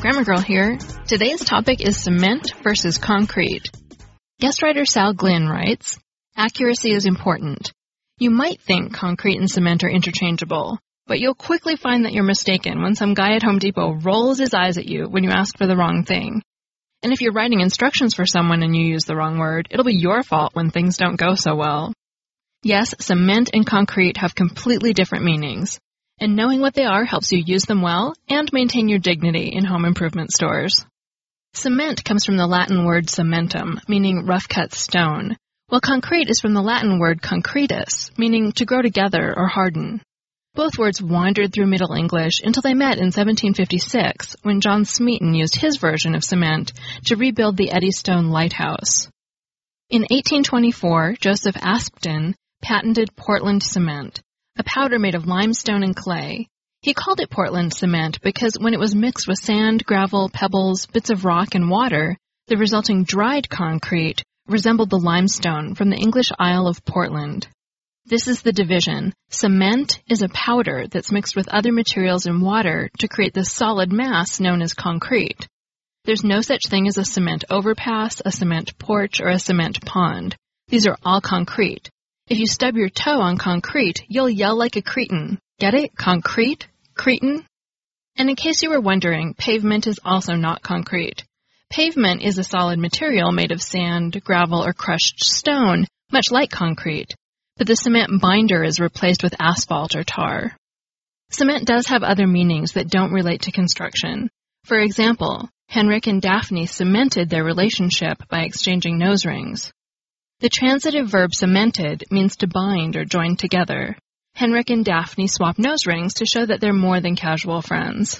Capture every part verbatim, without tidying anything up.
Grammar Girl here. Today's topic is cement versus concrete. Guest writer Sal Glynn writes, accuracy is important. You might think concrete and cement are interchangeable, but you'll quickly find that you're mistaken when some guy at Home Depot rolls his eyes at you when you ask for the wrong thing. And if you're writing instructions for someone and you use the wrong word, it'll be your fault when things don't go so well. Yes, cement and concrete have completely different meanings, and knowing what they are helps you use them well and maintain your dignity in home improvement stores. Cement comes from the Latin word cementum, meaning rough-cut stone, while concrete is from the Latin word concretus, meaning to grow together or harden. Both words wandered through Middle English until they met in seventeen fifty-six, when John Smeaton used his version of cement to rebuild the Eddystone Lighthouse. In eighteen twenty-four, Joseph Aspdin patented Portland cement, a powder made of limestone and clay. He called it Portland cement because when it was mixed with sand, gravel, pebbles, bits of rock, and water, the resulting dried concrete resembled the limestone from the English Isle of Portland. This is the division. Cement is a powder that's mixed with other materials and water to create the solid mass known as concrete. There's no such thing as a cement overpass, a cement porch, or a cement pond. These are all concrete. If you stub your toe on concrete, you'll yell like a cretin. Get it? Concrete? Cretin? And in case you were wondering, pavement is also not concrete. Pavement is a solid material made of sand, gravel, or crushed stone, much like concrete. But the cement binder is replaced with asphalt or tar. Cement does have other meanings that don't relate to construction. For example, Henrik and Daphne cemented their relationship by exchanging nose rings. The transitive verb cemented means to bind or join together. Henrik and Daphne swap nose rings to show that they're more than casual friends.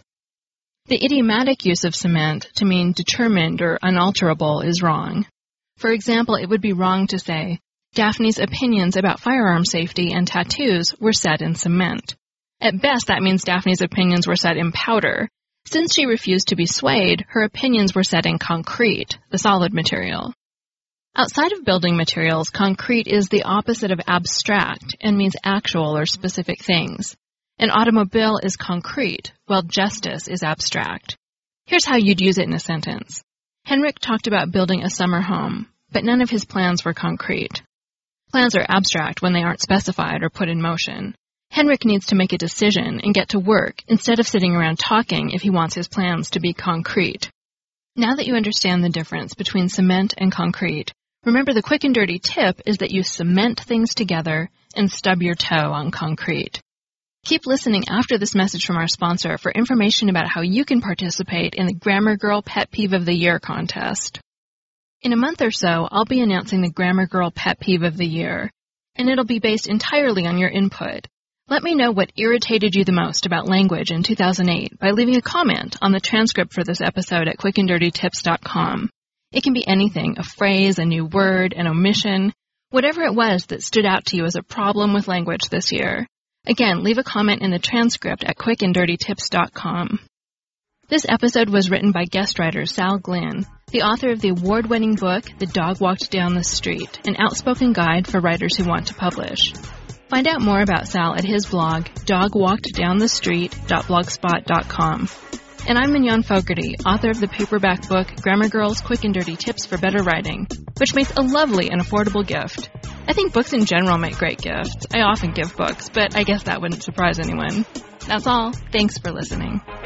The idiomatic use of cement to mean determined or unalterable is wrong. For example, it would be wrong to say, Daphne's opinions about firearm safety and tattoos were set in cement. At best, that means Daphne's opinions were set in powder. Since she refused to be swayed, her opinions were set in concrete, the solid material. Outside of building materials, concrete is the opposite of abstract and means actual or specific things. An automobile is concrete, while justice is abstract. Here's how you'd use it in a sentence. Henrik talked about building a summer home, but none of his plans were concrete. Plans are abstract when they aren't specified or put in motion. Henrik needs to make a decision and get to work instead of sitting around talking if he wants his plans to be concrete. Now that you understand the difference between cement and concrete, remember the quick and dirty tip is that you cement things together and stub your toe on concrete. Keep listening after this message from our sponsor for information about how you can participate in the Grammar Girl Pet Peeve of the Year contest. In a month or so, I'll be announcing the Grammar Girl Pet Peeve of the Year, and it'll be based entirely on your input. Let me know what irritated you the most about language in two thousand eight by leaving a comment on the transcript for this episode at quick and dirty tips dot com. It can be anything, a phrase, a new word, an omission, whatever it was that stood out to you as a problem with language this year. Again, leave a comment in the transcript at quick and dirty tips dot com. This episode was written by guest writer Sal Glynn, the author of the award-winning book, The Dog Walked Down the Street, an outspoken guide for writers who want to publish. Find out more about Sal at his blog, dog walked down the street dot blogspot dot com. And I'm Mignon Fogarty, author of the paperback book, Grammar Girl's Quick and Dirty Tips for Better Writing, which makes a lovely and affordable gift. I think books in general make great gifts. I often give books, but I guess that wouldn't surprise anyone. That's all. Thanks for listening.